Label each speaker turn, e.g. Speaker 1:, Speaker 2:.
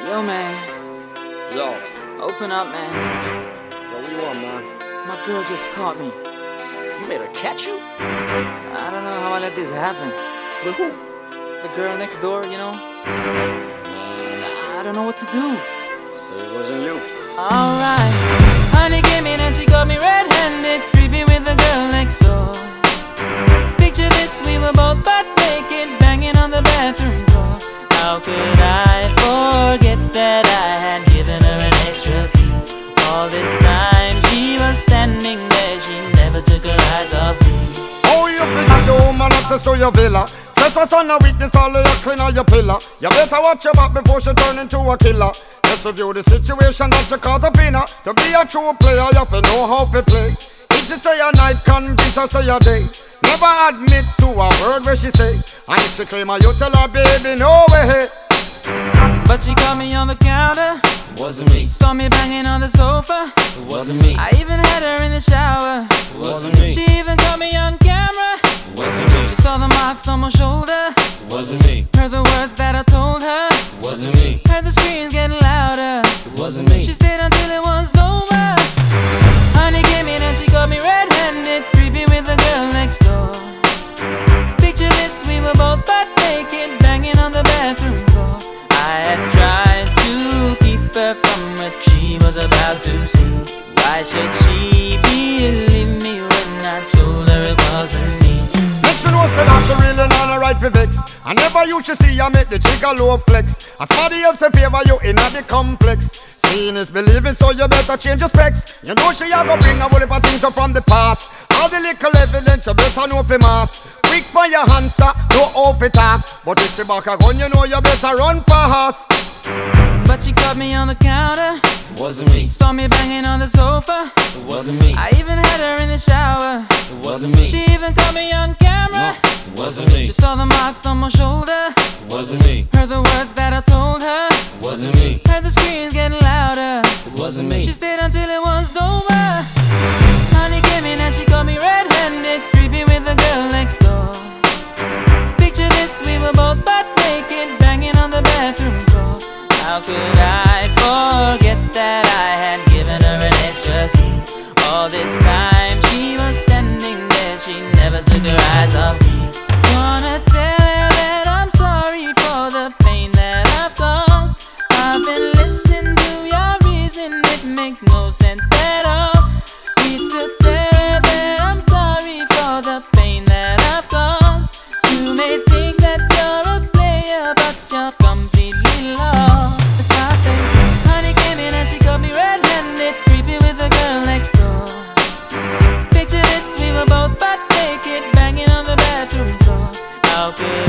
Speaker 1: Yo, man.
Speaker 2: Yo.
Speaker 1: Open up, man.
Speaker 2: Yo, what you want, man?
Speaker 1: My girl just caught me.
Speaker 2: You made her catch you?
Speaker 1: I don't know how I let this happen.
Speaker 2: With who?
Speaker 1: The girl next door, you know? I don't know what to do.
Speaker 2: Say it wasn't you.
Speaker 1: Alright. Honey came in and she got me red-handed, creepy with the girl next door. Picture this, we were both butt naked, banging on the bathroom floor. How could I forget that I had given her an extra key? All this time she was standing there, she never took her eyes off me.
Speaker 3: Oh, you figure the woman access to your villa. Trespass on a weakness, all of your clean on your pillar. You better watch your back before she turn into a killer. Just review the situation that you caught up in her. To be a true player, you have to know how to play. If she say a night, convince her say a day. Never admit to a word where she say. And if she claim her, you tell her, baby, no way.
Speaker 1: But she caught me on the counter.
Speaker 4: Wasn't me.
Speaker 1: Saw me banging on the sofa.
Speaker 4: Wasn't me.
Speaker 1: I even had her in the shower.
Speaker 4: Wasn't me.
Speaker 1: She even caught me on camera.
Speaker 4: Wasn't me.
Speaker 1: She saw the marks on my shoulder.
Speaker 4: Wasn't me.
Speaker 1: Heard the words that I told her.
Speaker 4: Wasn't me.
Speaker 1: Heard the screams getting louder.
Speaker 4: Wasn't me.
Speaker 1: She stayed until it was over. Honey came in and she got me red-handed, creepy with the girl next door. Picture this, we were both butt naked, banging on the bathroom floor. I had tried to keep her from what she was about to see. Why should she believe me when I told her it wasn't me?
Speaker 3: Make sure know say that she really not a right for vex. I never used to see her make the jigger low flex. As somebody else in favor you in the complex. Seeing is believing, so you better change your specs. You know she a go bring a whole heap of things up from the past. All the little evidence you better know for mass. Quick for your answer, no off it talk. But if she back a gun, you know you better run fast.
Speaker 1: But she caught me on the counter.
Speaker 4: Wasn't me.
Speaker 1: Saw me banging on the sofa.
Speaker 4: Wasn't me.
Speaker 1: I even had her in the shower.
Speaker 4: Wasn't me.
Speaker 1: She even caught me on camera.
Speaker 4: Wasn't me.
Speaker 1: She saw the marks on my shoulder.
Speaker 4: Wasn't me.
Speaker 1: Heard the words that I told her.
Speaker 4: Wasn't me.
Speaker 1: Heard the screams getting louder.
Speaker 4: Wasn't me.
Speaker 1: She stayed until it was over. Honey came in and she got me red-handed, creepy with the girl next door. Picture this, we were both butt naked, banging on the bathroom floor. How could I forget that I had given her an extra key? All this time she was standing there, she never took her eyes off me. Wanna tell her that I'm sorry for the pain that I've caused. I've been listening to your reason, it makes no sense at all. Need to tell her that I'm sorry for the pain that I've caused. You may think that you're a player, but you're completely lost. That's why I say, honey came in and she got me red-handed, creepy with the girl next door. Picture this, we were both butt naked, banging on the bathroom floor. How could